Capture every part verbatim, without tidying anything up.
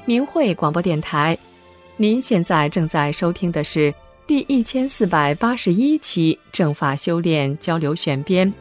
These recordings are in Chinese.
明慧广播电台。您现在正在收听的是第一千四百八十一期正法修炼交流选编。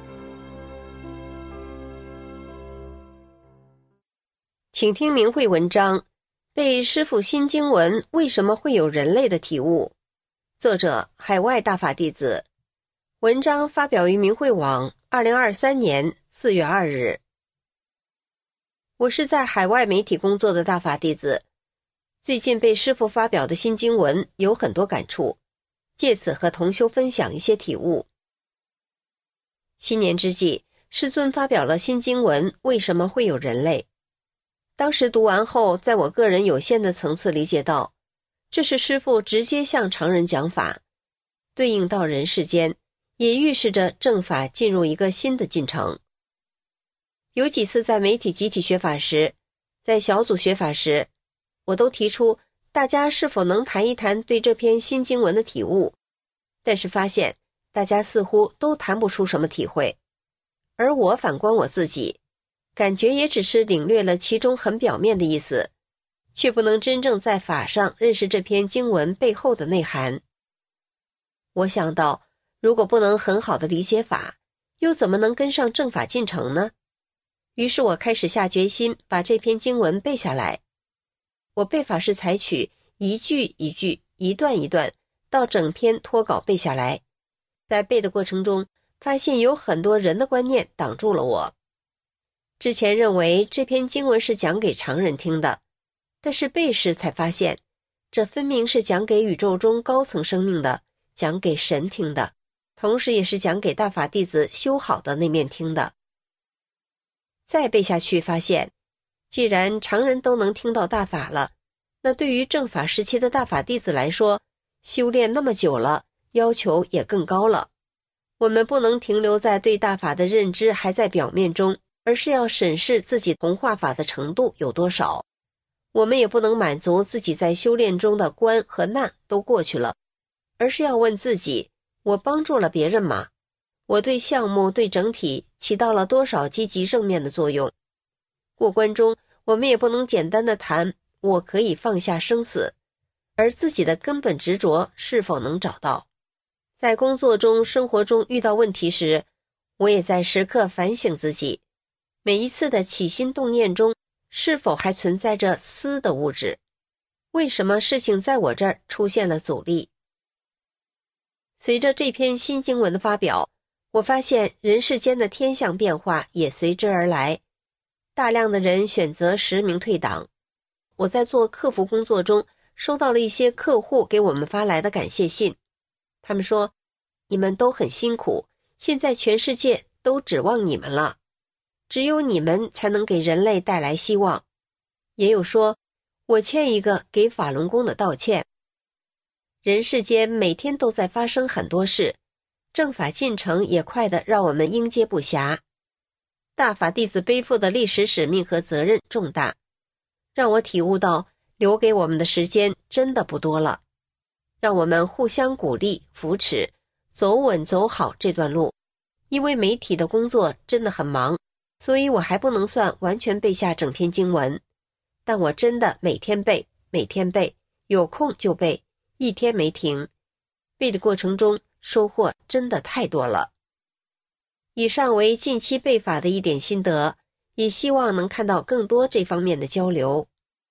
请听明慧文章：被师父心经文为什么会有人类的体悟？作者：海外大法弟子。文章发表于明慧网，二零二三年四月二日。我是在海外媒体工作的大法弟子，最近被师父发表的心经文有很多感触，借此和同修分享一些体悟。新年之际，师尊发表了心经文为什么会有人类。当时读完后，在我个人有限的层次理解到，这是师父直接向常人讲法，对应到人世间，也预示着正法进入一个新的进程。有几次在媒体集体学法时，在小组学法时，我都提出大家是否能谈一谈对这篇新经文的体悟，但是发现大家似乎都谈不出什么体会，而我反观我自己，感觉也只是领略了其中很表面的意思，却不能真正在法上认识这篇经文背后的内涵。我想到，如果不能很好的理解法，又怎么能跟上正法进程呢？于是我开始下决心把这篇经文背下来。我背法是采取一句一句、一段一段，到整篇脱稿背下来。在背的过程中，发现有很多人的观念挡住了我。之前认为这篇经文是讲给常人听的，但是背时才发现，这分明是讲给宇宙中高层生命的，讲给神听的，同时也是讲给大法弟子修好的那面听的。再背下去发现，既然常人都能听到大法了，那对于正法时期的大法弟子来说，修炼那么久了，要求也更高了。我们不能停留在对大法的认知还在表面中，而是要审视自己同化法的程度有多少。我们也不能满足自己在修炼中的关和难都过去了，而是要问自己，我帮助了别人吗？我对项目对整体起到了多少积极正面的作用？过关中，我们也不能简单的谈我可以放下生死，而自己的根本执着是否能找到？在工作中生活中遇到问题时，我也在时刻反省自己，每一次的起心动念中是否还存在着私的物质？为什么事情在我这儿出现了阻力？随着这篇新经文的发表，我发现人世间的天象变化也随之而来，大量的人选择实名退档。我在做客服工作中收到了一些客户给我们发来的感谢信，他们说，你们都很辛苦，现在全世界都指望你们了，只有你们才能给人类带来希望。也有说，我欠一个给法轮功的道歉。人世间每天都在发生很多事，正法进程也快得让我们应接不暇。大法弟子背负的历史使命和责任重大，让我体悟到留给我们的时间真的不多了。让我们互相鼓励扶持，走稳走好这段路。因为媒体的工作真的很忙，所以我还不能算完全背下整篇经文，但我真的每天背每天背，有空就背，一天没停。背的过程中收获真的太多了。以上为近期背法的一点心得，也希望能看到更多这方面的交流。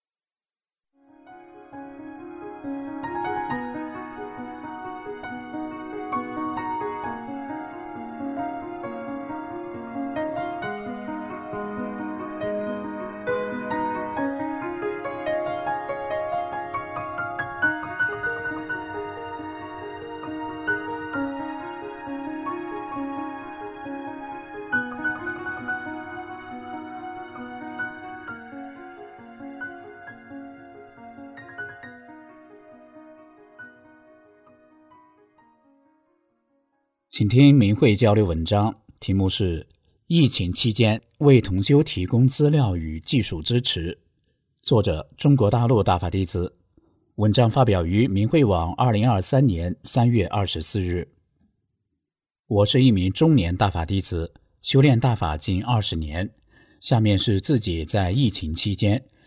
请听明慧交流文章，题目是疫情期间为同修提供资料与技术支持，作者中国大陆大法弟子。文章发表于明慧网二零二三年三月二十四日。我是一名中年大法弟子，修炼大法近二十年。下面是自己在疫情期间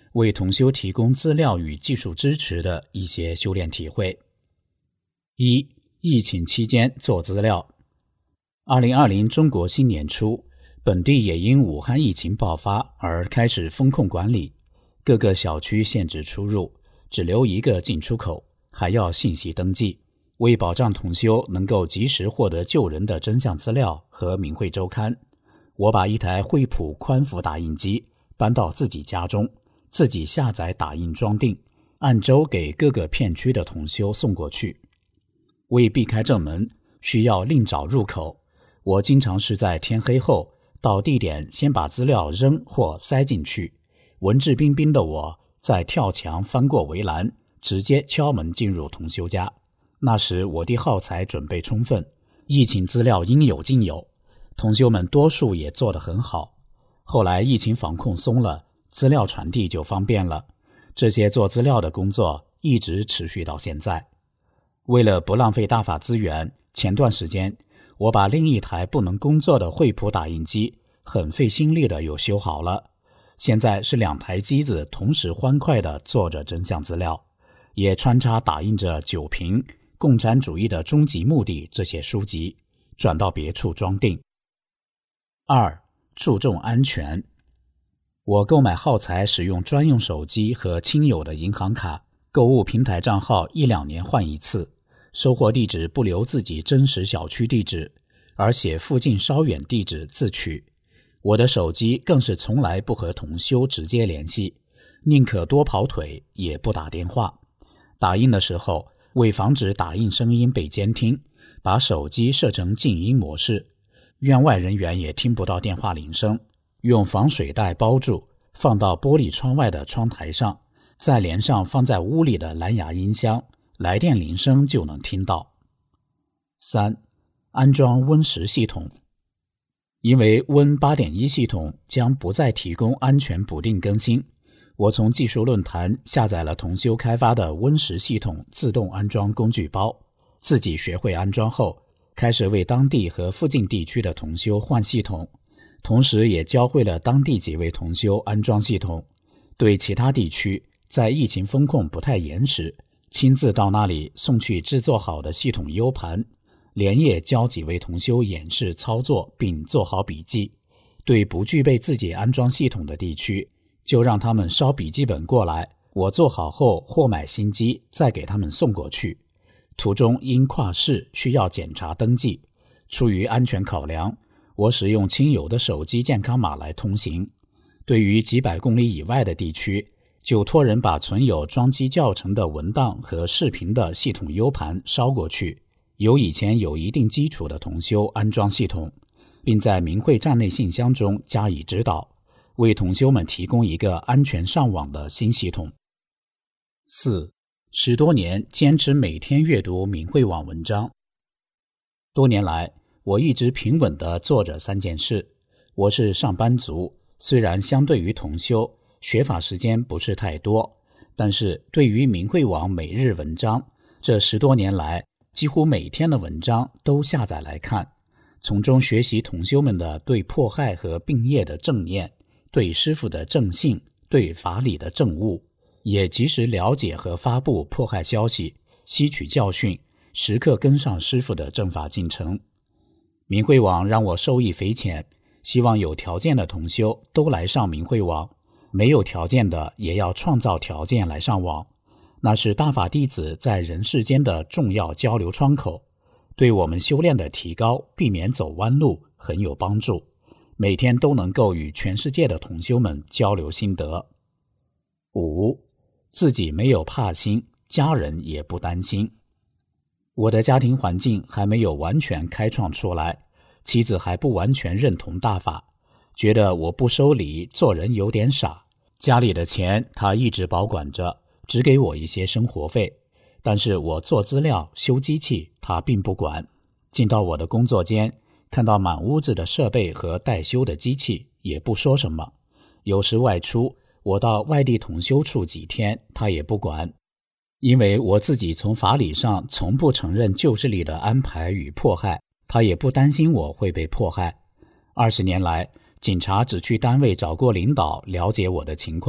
为同修提供资料与技术支持的一些修炼体会。一、疫情期间做资料。二零二零中国新年初，本地也因武汉疫情爆发而开始封控管理，各个小区限制出入，只留一个进出口，还要信息登记。为保障同修能够及时获得救人的真相资料和明慧周刊，我把一台惠普宽幅打印机搬到自己家中，自己下载打印装订，按周给各个片区的同修送过去。为避开正门，需要另找入口，我经常是在天黑后到地点先把资料扔或塞进去，文质彬彬的我再跳墙翻过围栏，直接敲门进入同修家。那时我的耗材准备充分，疫情资料应有尽有，同修们多数也做得很好。后来疫情防控松了，资料传递就方便了，这些做资料的工作一直持续到现在。为了不浪费大法资源，前段时间我把另一台不能工作的惠普打印机很费心力的又修好了，现在是两台机子同时欢快地做着真相资料，也穿插打印着九瓶共产主义的终极目的这些书籍，转到别处装订。二、注重安全。我购买耗材使用专用手机和亲友的银行卡，购物平台账号一两年换一次，收货地址不留自己真实小区地址，而写附近稍远地址自取。我的手机更是从来不和同修直接联系，宁可多跑腿也不打电话。打印的时候，为防止打印声音被监听，把手机设成静音模式，院外人员也听不到电话铃声，用防水袋包住，放到玻璃窗外的窗台上，再连上放在屋里的蓝牙音箱，来电铃声就能听到。三、安装 Win 十系统。因为 Win 八点一 系统将不再提供安全补丁更新，我从技术论坛下载了同修开发的 Win 十系统自动安装工具包，自己学会安装后，开始为当地和附近地区的同修换系统，同时也教会了当地几位同修安装系统。对其他地区在疫情风控不太严时，亲自到那里送去制作好的系统 U 盘，连夜教几位同修演示操作并做好笔记。对不具备自己安装系统的地区，就让他们烧笔记本过来，我做好后或买新机再给他们送过去。途中因跨市需要检查登记，出于安全考量，我使用亲友的手机健康码来通行。对于几百公里以外的地区，就托人把存有装机教程的文档和视频的系统 U 盘烧过去，由以前有一定基础的同修安装系统，并在明慧站内信箱中加以指导，为同修们提供一个安全上网的新系统。四、十多年坚持每天阅读明慧网文章。多年来，我一直平稳地做着三件事。我是上班族，虽然相对于同修，学法时间不是太多，但是对于明慧网每日文章，这十多年来几乎每天的文章都下载来看，从中学习同修们的对迫害和病业的正念，对师父的正信，对法理的正悟，也及时了解和发布迫害消息，吸取教训，时刻跟上师父的正法进程。明慧网让我受益匪浅，希望有条件的同修都来上明慧网，没有条件的也要创造条件来上网。那是大法弟子在人世间的重要交流窗口，对我们修炼的提高，避免走弯路很有帮助。每天都能够与全世界的同修们交流心得。五、自己没有怕心，家人也不担心。我的家庭环境还没有完全开创出来，妻子还不完全认同大法，觉得我不收礼，做人有点傻。家里的钱她一直保管着，只给我一些生活费，但是我做资料修机器她并不管。进到我的工作间，看到满屋子的设备和待修的机器，也不说什么。有时外出，我到外地同修处几天，她也不管。因为我自己从法理上从不承认旧势力的安排与迫害，她也不担心我会被迫害。二十年来，警察只去单位找过领导了解我的情况，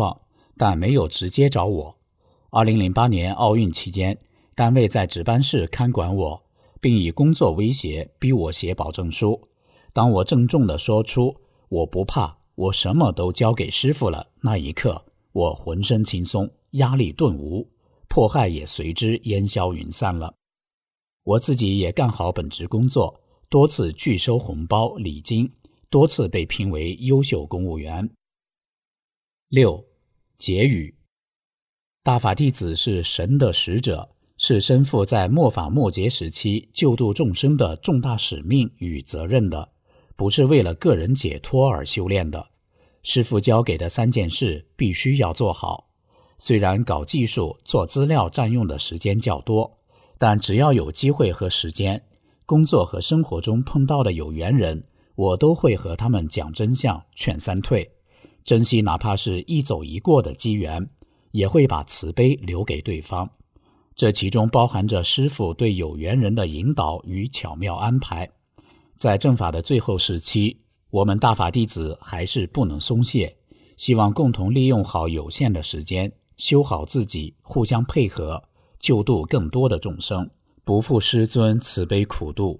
但没有直接找我。二零零八年奥运期间，单位在值班室看管我，并以工作威胁逼我写保证书。当我郑重地说出我不怕，我什么都交给师傅了，那一刻我浑身轻松，压力顿无，迫害也随之烟消云散了。我自己也干好本职工作，多次拒收红包礼金，多次被评为优秀公务员。六、结语。大法弟子是神的使者，是身负在末法末节时期救度众生的重大使命与责任的，不是为了个人解脱而修炼的。师父交给的三件事必须要做好。虽然搞技术、做资料占用的时间较多，但只要有机会和时间，工作和生活中碰到的有缘人，我都会和他们讲真相，劝三退，珍惜哪怕是一走一过的机缘，也会把慈悲留给对方。这其中包含着师父对有缘人的引导与巧妙安排。在正法的最后时期，我们大法弟子还是不能松懈，希望共同利用好有限的时间，修好自己，互相配合，救度更多的众生，不负师尊慈悲苦度。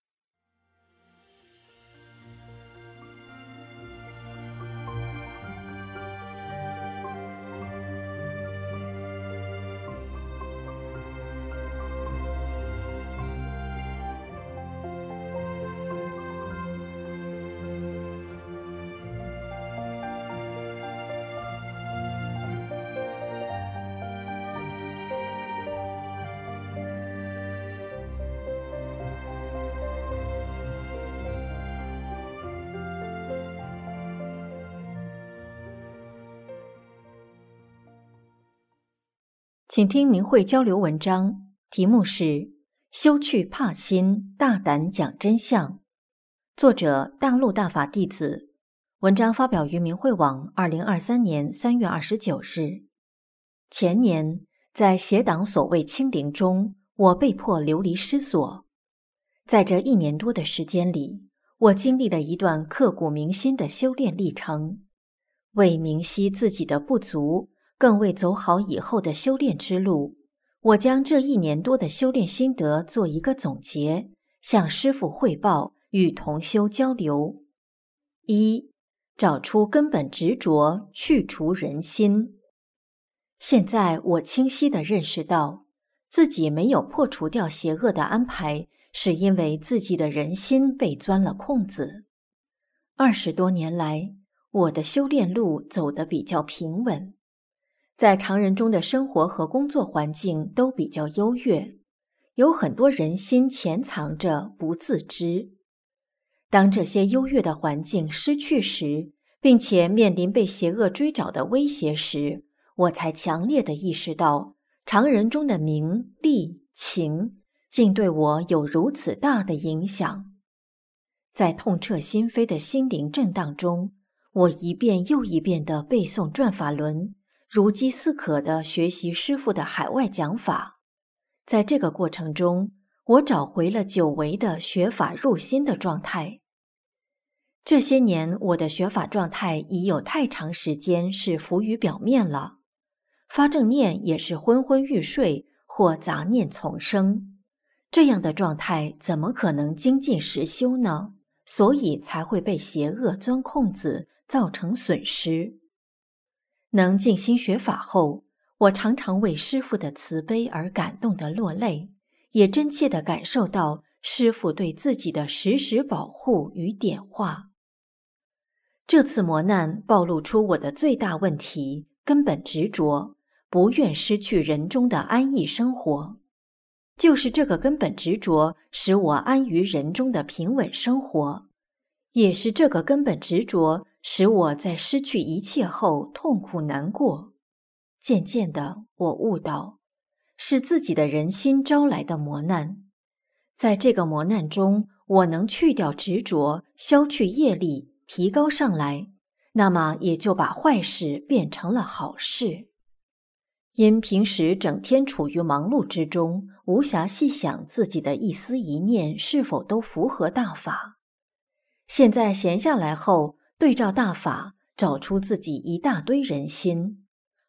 请听明慧交流文章，题目是休去怕心，大胆讲真相。作者大陆大法弟子，文章发表于明慧网二零二三年三月二十九日。前年在邪党所谓清零中，我被迫流离失所。在这一年多的时间里，我经历了一段刻骨铭心的修炼历程，为明晰自己的不足，更为走好以后的修炼之路，我将这一年多的修炼心得做一个总结，向师父汇报，与同修交流。一、找出根本执着，去除人心。现在我清晰地认识到，自己没有破除掉邪恶的安排，是因为自己的人心被钻了空子。二十多年来，我的修炼路走得比较平稳，在常人中的生活和工作环境都比较优越，有很多人心潜藏着不自知。当这些优越的环境失去时，并且面临被邪恶追找的威胁时，我才强烈地意识到，常人中的名、利、情，竟对我有如此大的影响。在痛彻心扉的心灵震荡中，我一遍又一遍地背诵转法轮，如饥似渴地学习师父的海外讲法。在这个过程中，我找回了久违的学法入心的状态。这些年，我的学法状态已有太长时间是浮于表面了，发正念也是昏昏欲睡或杂念丛生。这样的状态怎么可能精进实修呢？所以才会被邪恶钻空子，造成损失。能静心学法后，我常常为师父的慈悲而感动地落泪，也真切地感受到师父对自己的时时保护与点化。这次磨难暴露出我的最大问题，根本执着，不愿失去人中的安逸生活。就是这个根本执着，使我安于人中的平稳生活，也是这个根本执着，使我在失去一切后痛苦难过。渐渐的，我悟到，是自己的人心招来的磨难。在这个磨难中，我能去掉执着，消去业力，提高上来，那么也就把坏事变成了好事。因平时整天处于忙碌之中，无暇细想自己的一思一念是否都符合大法。现在闲下来后，对照大法，找出自己一大堆人心，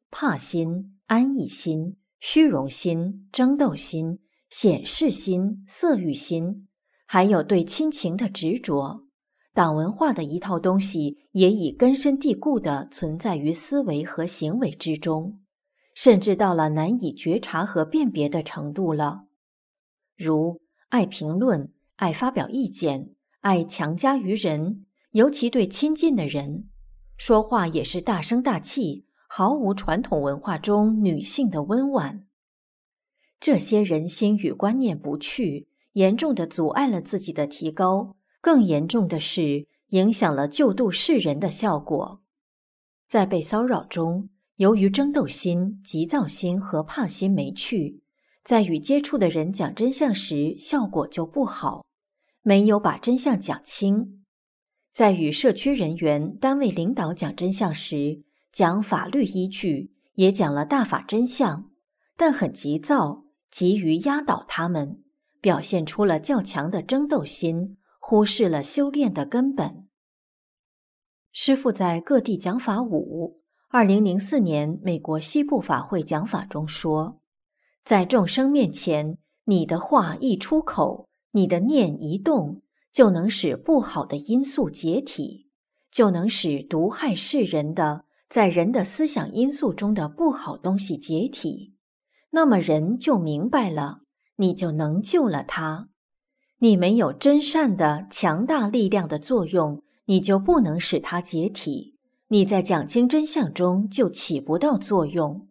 怕心、安逸心、虚荣心、争斗心、显示心、色欲心，还有对亲情的执着，党文化的一套东西也已根深蒂固地存在于思维和行为之中，甚至到了难以觉察和辨别的程度了。如爱评论、爱发表意见、爱强加于人，尤其对亲近的人，说话也是大声大气，毫无传统文化中女性的温婉。这些人心与观念不去，严重地阻碍了自己的提高，更严重的是影响了救度世人的效果。在被骚扰中，由于争斗心、急躁心和怕心没去，在与接触的人讲真相时效果就不好，没有把真相讲清。在与社区人员、单位领导讲真相时，讲法律依据，也讲了大法真相，但很急躁，急于压倒他们，表现出了较强的争斗心，忽视了修炼的根本。师父在各地讲法五，二零零四年美国西部法会讲法中说，在众生面前，你的话一出口，你的念一动，就能使不好的因素解体，就能使毒害世人的在人的思想因素中的不好东西解体，那么人就明白了，你就能救了他。你没有真善的强大力量的作用，你就不能使它解体，你在讲清真相中就起不到作用。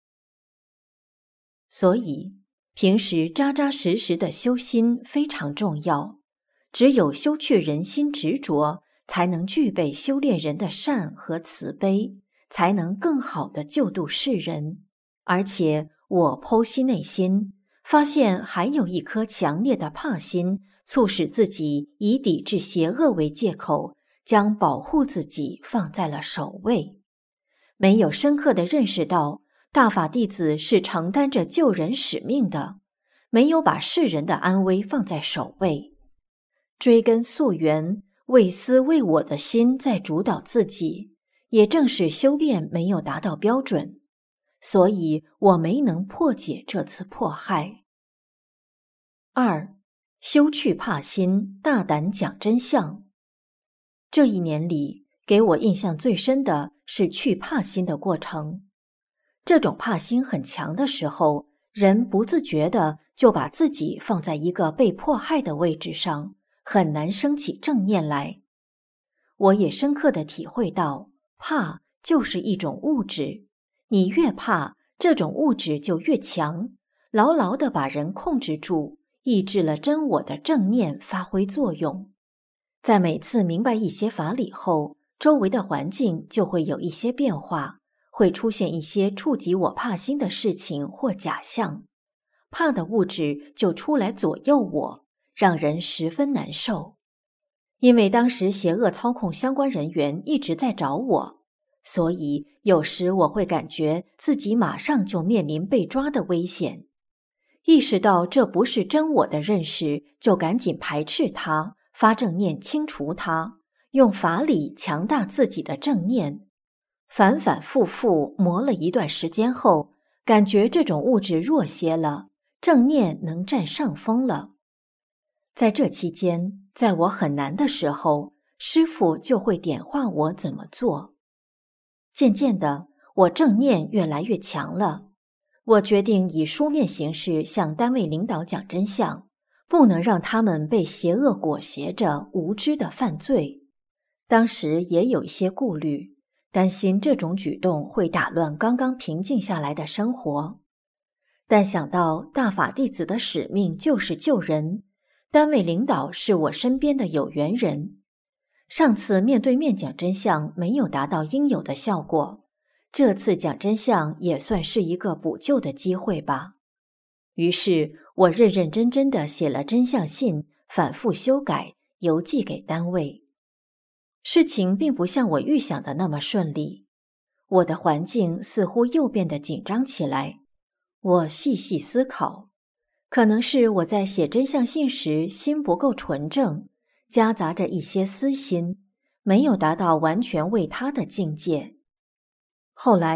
所以平时扎扎实实的修心非常重要，只有修去人心执着，才能具备修炼人的善和慈悲，才能更好地救度世人。而且我剖析内心，发现还有一颗强烈的怕心，促使自己以抵制邪恶为借口，将保护自己放在了首位。没有深刻地认识到大法弟子是承担着救人使命的，没有把世人的安危放在首位，追根溯源，为私为我的心在主导自己，也正是修炼没有达到标准，所以我没能破解这次迫害。二，修去怕心，大胆讲真相。这一年里，给我印象最深的是去怕心的过程。这种怕心很强的时候，人不自觉地就把自己放在一个被迫害的位置上，很难升起正念来。我也深刻地体会到，怕就是一种物质，你越怕，这种物质就越强，牢牢地把人控制住，抑制了真我的正念发挥作用。在每次明白一些法理后，周围的环境就会有一些变化，会出现一些触及我怕心的事情或假象，怕的物质就出来左右我，让人十分难受。因为当时邪恶操控相关人员一直在找我，所以有时我会感觉自己马上就面临被抓的危险。意识到这不是真我的认识，就赶紧排斥它，发正念清除它，用法理强大自己的正念。反反复复磨了一段时间后，感觉这种物质弱些了，正念能占上风了。在这期间，在我很难的时候，师父就会点化我怎么做。渐渐的，我正念越来越强了。我决定以书面形式向单位领导讲真相，不能让他们被邪恶裹挟着无知的犯罪。当时也有一些顾虑，担心这种举动会打乱刚刚平静下来的生活。但想到大法弟子的使命就是救人，单位领导是我身边的有缘人，上次面对面讲真相没有达到应有的效果，这次讲真相也算是一个补救的机会吧。于是我认认真真地写了真相信，反复修改，邮寄给单位。事情并不像我预想的那么顺利，我的环境似乎又变得紧张起来。我细细思考，可能是我在写真相信时心不够纯正，夹杂着一些私心，没有达到完全为他的境界。后来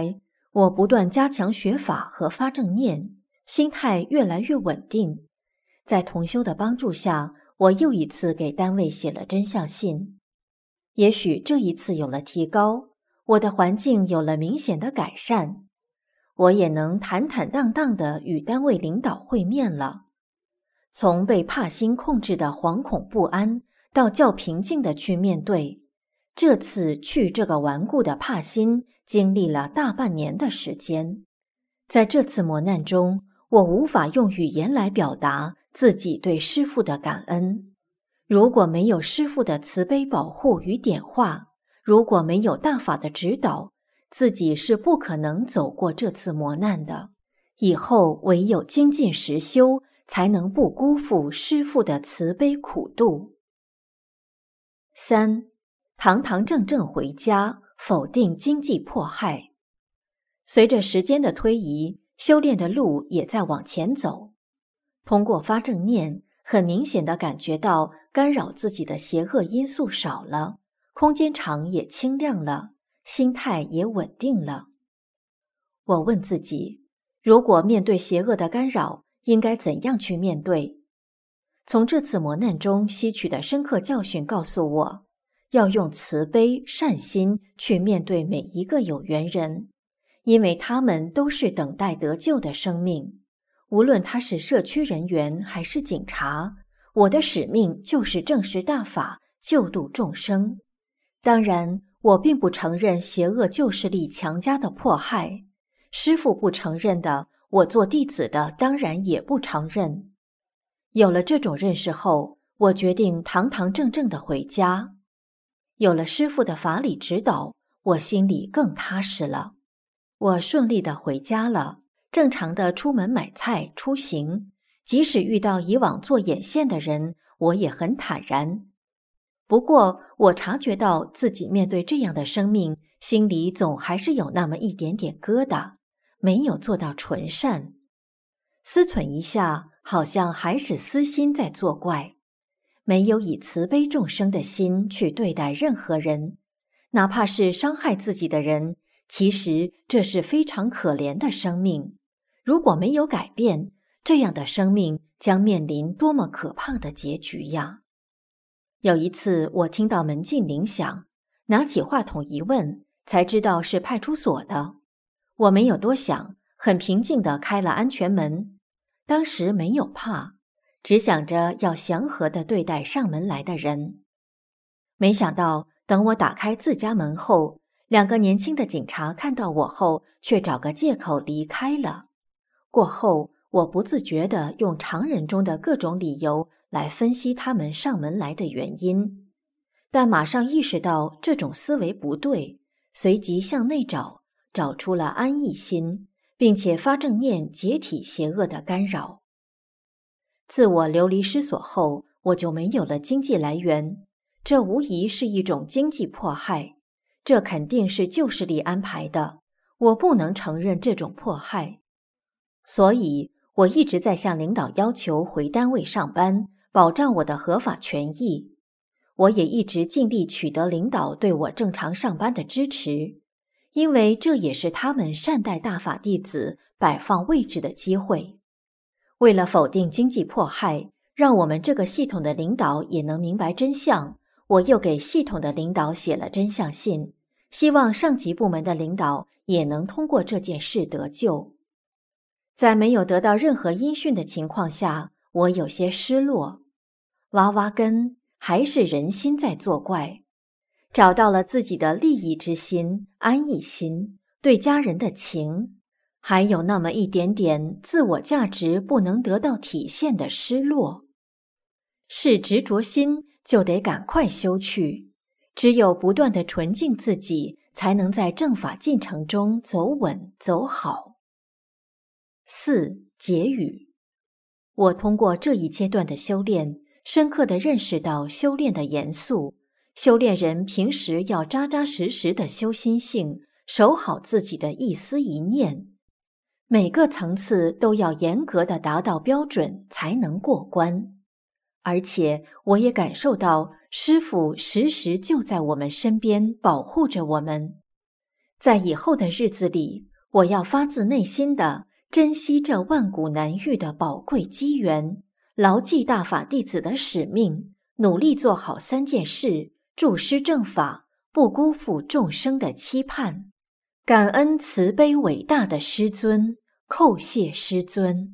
我不断加强学法和发正念，心态越来越稳定。在同修的帮助下，我又一次给单位写了真相信。也许这一次有了提高，我的环境有了明显的改善，我也能坦坦荡荡地与单位领导会面了。从被怕心控制的惶恐不安，到较平静地去面对，这次去这个顽固的怕心经历了大半年的时间。在这次磨难中，我无法用语言来表达自己对师父的感恩。如果没有师父的慈悲保护与点化，如果没有大法的指导，自己是不可能走过这次磨难的。以后唯有精进实修，才能不辜负师父的慈悲苦度。三，堂堂正正回家，否定经济迫害。随着时间的推移，修炼的路也在往前走。通过发正念，很明显地感觉到干扰自己的邪恶因素少了，空间场也清亮了，心态也稳定了。我问自己，如果面对邪恶的干扰，应该怎样去面对？从这次磨难中吸取的深刻教训告诉我，要用慈悲善心去面对每一个有缘人，因为他们都是等待得救的生命。无论他是社区人员还是警察，我的使命就是证实大法，救度众生。当然，我并不承认邪恶旧势力强加的迫害，师父不承认的，我做弟子的当然也不承认。有了这种认识后，我决定堂堂正正地回家。有了师父的法理指导，我心里更踏实了。我顺利地回家了，正常的出门买菜、出行，即使遇到以往做眼线的人，我也很坦然。不过，我察觉到自己面对这样的生命，心里总还是有那么一点点疙瘩，没有做到纯善。思忖一下，好像还是私心在作怪，没有以慈悲众生的心去对待任何人，哪怕是伤害自己的人，其实这是非常可怜的生命。如果没有改变，这样的生命将面临多么可怕的结局呀！有一次，我听到门禁铃响，拿起话筒一问，才知道是派出所的。我没有多想，很平静地开了安全门。当时没有怕，只想着要祥和地对待上门来的人。没想到，等我打开自家门后，两个年轻的警察看到我后，却找个借口离开了。过后，我不自觉地用常人中的各种理由来分析他们上门来的原因，但马上意识到这种思维不对，随即向内找，找出了安逸心，并且发正念解体邪恶的干扰。自我流离失所后，我就没有了经济来源，这无疑是一种经济迫害，这肯定是旧势力安排的，我不能承认这种迫害。所以我一直在向领导要求回单位上班，保障我的合法权益。我也一直尽力取得领导对我正常上班的支持，因为这也是他们善待大法弟子摆放位置的机会。为了否定经济迫害，让我们这个系统的领导也能明白真相，我又给系统的领导写了真相信，希望上级部门的领导也能通过这件事得救。在没有得到任何音讯的情况下，我有些失落。挖挖根，还是人心在作怪。找到了自己的利益之心、安逸心、对家人的情，还有那么一点点自我价值不能得到体现的失落。是执着心，就得赶快修去。只有不断地纯净自己，才能在正法进程中走稳走好。四、结语。我通过这一阶段的修炼，深刻地认识到修炼的严肃。修炼人平时要扎扎实实地修心性，守好自己的一思一念，每个层次都要严格地达到标准才能过关。而且我也感受到师父时时就在我们身边保护着我们。在以后的日子里， 我要发自内心地珍惜这万古难遇的宝贵机缘，牢记大法弟子的使命，努力做好三件事，助施正法，不辜负众生的期盼。感恩慈悲伟大的师尊，叩谢师尊。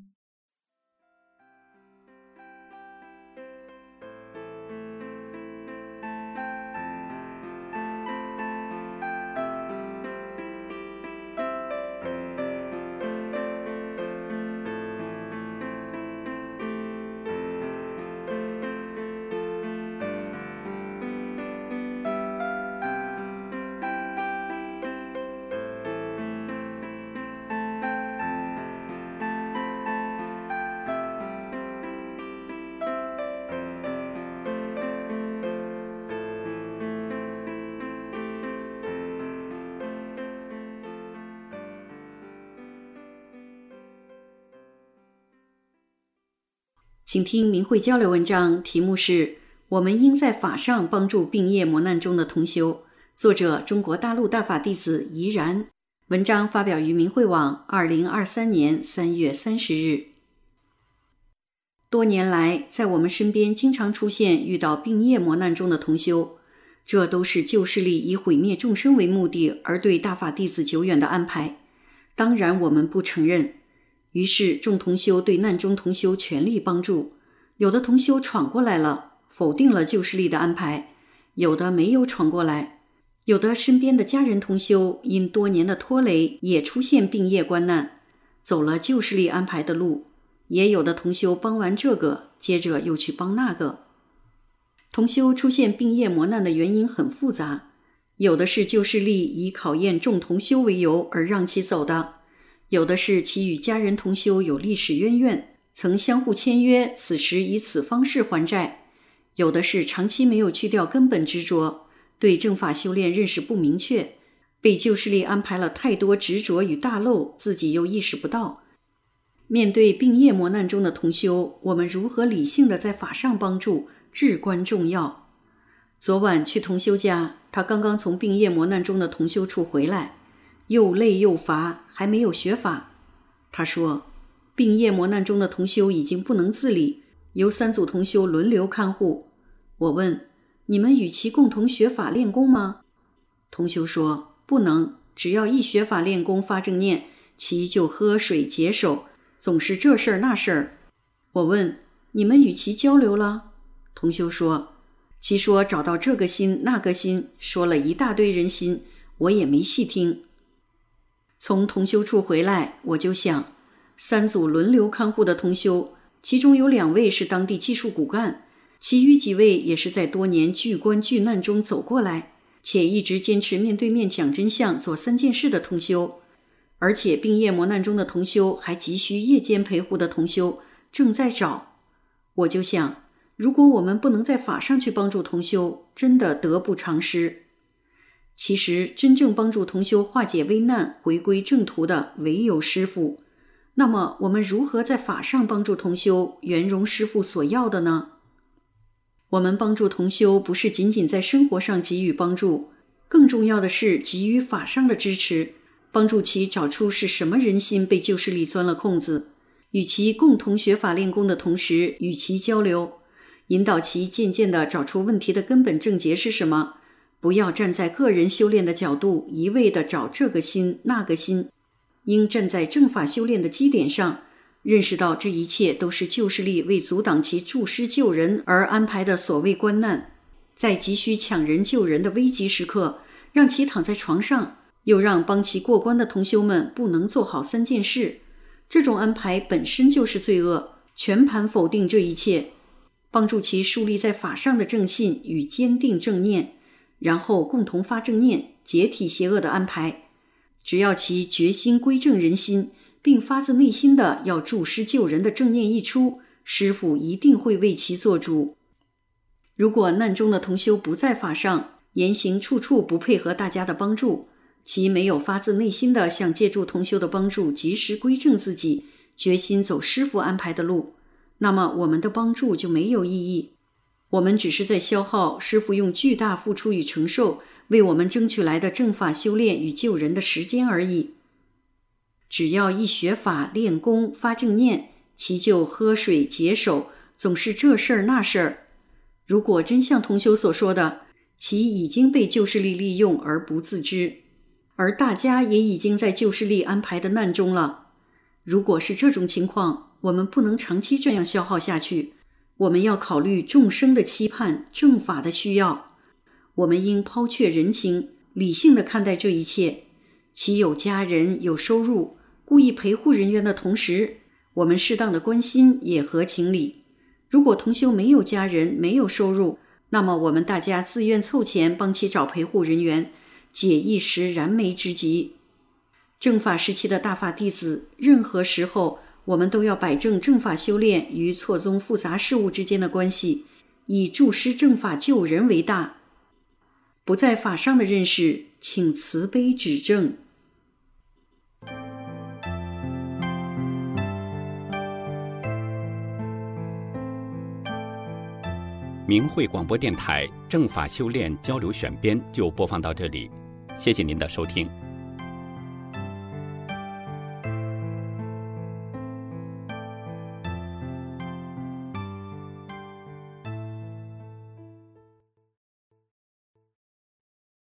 请听明慧交流文章，题目是我们应在法上帮助病业磨难中的同修，作者中国大陆大法弟子怡然，文章发表于明慧网二零二三年三月三十日。多年来，在我们身边经常出现遇到病业磨难中的同修，这都是旧势力以毁灭众生为目的而对大法弟子久远的安排，当然我们不承认。于是众同修对难中同修全力帮助，有的同修闯过来了，否定了旧势力的安排，有的没有闯过来，有的身边的家人同修因多年的拖累也出现病业关难，走了旧势力安排的路，也有的同修帮完这个，接着又去帮那个。同修出现病业磨难的原因很复杂，有的是旧势力以考验众同修为由而让其走的，有的是其与家人同修有历史渊源，曾相互签约，此时以此方式还债；有的是长期没有去掉根本执着，对正法修炼认识不明确，被旧势力安排了太多执着与大漏，自己又意识不到。面对病业磨难中的同修，我们如何理性地在法上帮助，至关重要。昨晚去同修家，他刚刚从病业磨难中的同修处回来，又累又乏，还没有学法。他说，病业磨难中的同修已经不能自理，由三组同修轮流看护。我问，你们与其共同学法练功吗？同修说，不能，只要一学法练功发正念，其就喝水解手，总是这事儿那事儿。我问，你们与其交流了？同修说，其说找到这个心那个心，说了一大堆人心，我也没细听。从同修处回来，我就想，三组轮流看护的同修，其中有两位是当地技术骨干，其余几位也是在多年巨关巨难中走过来，且一直坚持面对面讲真相做三件事的同修。而且病业磨难中的同修还急需夜间陪护的同修正在找。我就想，如果我们不能在法上去帮助同修，真的得不偿失。其实真正帮助同修化解危难回归正途的唯有师父，那么我们如何在法上帮助同修圆融师父所要的呢？我们帮助同修不是仅仅在生活上给予帮助，更重要的是给予法上的支持，帮助其找出是什么人心被旧势力钻了空子，与其共同学法练功的同时与其交流，引导其渐渐地找出问题的根本症结是什么，不要站在个人修炼的角度一味地找这个心那个心，应站在正法修炼的基点上，认识到这一切都是旧势力为阻挡其助师救人而安排的所谓关难，在急需抢人救人的危急时刻，让其躺在床上，又让帮其过关的同修们不能做好三件事，这种安排本身就是罪恶，全盘否定这一切，帮助其树立在法上的正信与坚定正念，然后共同发正念，解体邪恶的安排。只要其决心归正人心，并发自内心的要助师救人的正念一出，师父一定会为其做主。如果难中的同修不在法上，言行处处不配合大家的帮助，其没有发自内心的想借助同修的帮助及时归正自己，决心走师父安排的路，那么我们的帮助就没有意义。我们只是在消耗师父用巨大付出与承受为我们争取来的正法修炼与救人的时间而已。 只要一学法练功发正念，其就喝水解手，总是这事儿那事儿。如果真像同修所说的，其已经被旧势力利用而不自知，而大家也已经在旧势力安排的难中了。如果是这种情况，我们不能长期这样消耗下去，我们要考虑众生的期盼，正法的需要。我们应抛却人情，理性地看待这一切。其有家人有收入，故意陪护人员的同时，我们适当的关心也合情理。如果同修没有家人，没有收入，那么我们大家自愿凑钱帮其找陪护人员，解一时燃眉之急。正法时期的大法弟子，任何时候我们都要摆正正法修炼与错综复杂事物之间的关系，以助施正法救人为大。不在法上的认识，请慈悲指正。 明慧广播电台正法修炼交流选编就播放到这里，谢谢您的收听。